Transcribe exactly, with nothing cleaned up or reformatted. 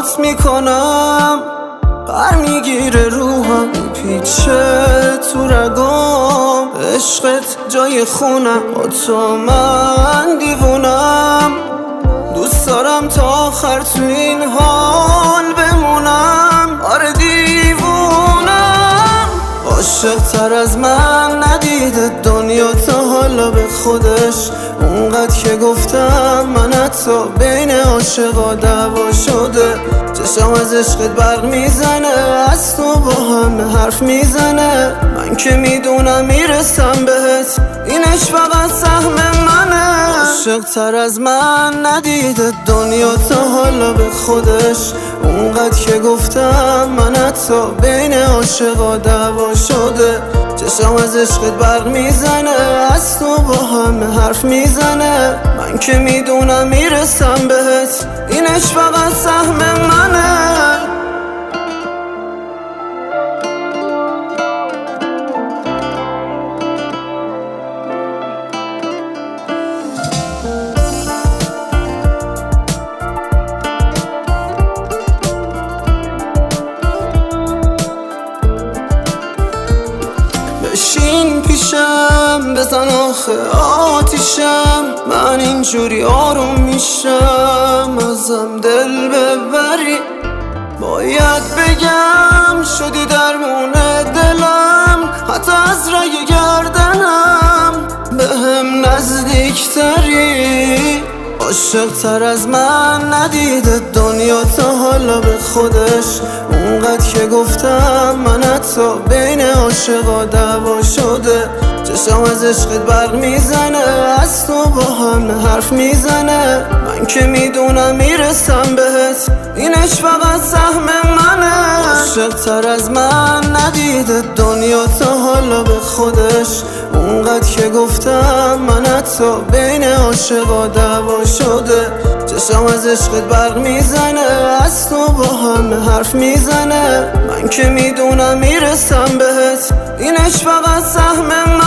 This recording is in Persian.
نگات میکنم، بر میگیره روحم پیچه تو رگام. عشقت جای خونم، با تو من دیوونم. دوست دارم تا آخر تو این حال بمونم، آره دیوونم. عاشق تر از من ندیده دنیا تا حالا به خودش. اونقدر که گفتم من حتی بین عاشقا دعوا شده. چشم از عشقت برق میزنه، از تو با هم حرف میزنه. من که میدونم میرسم بهت، اینش فقط سهم منه. عاشق تر از من ندیده دنیا تا حالا به خودش. اونقدر که گفتم من حتی بین عاشقا دعوا شده. چشم از عشقت برق میزنه، از تو با هم حرف میزنه. من که میدونم میرسم بهت، اینش فقط سهم منه. بشین پیشم، بزن آخه آتیشم. من اینجوری آروم میشم، ازم دل ببری. باید بگم شدی درمون دلم، حتی از رگ گردنم بهم نزدیکتری. عاشق تر از من ندیده دنیا تا حالا به خودش. اونقدر که گفتم من حتی بین عاشقا دعوا شده. چشم از عشقت برق میزنه، از تو با هم حرف میزنه. من که میدونم میرسم بهت، اینش فقط سهم منه. عاشق تر از من ندیده دنیا تا حالا به خودش. اونقدر که گفتم من حتی بین عاشقا دعوا شده. چشم از عشقت برق میزنه، از تو با هم حرف میزنه. من که میدونم میرسم بهت، اینش فقط سهم من.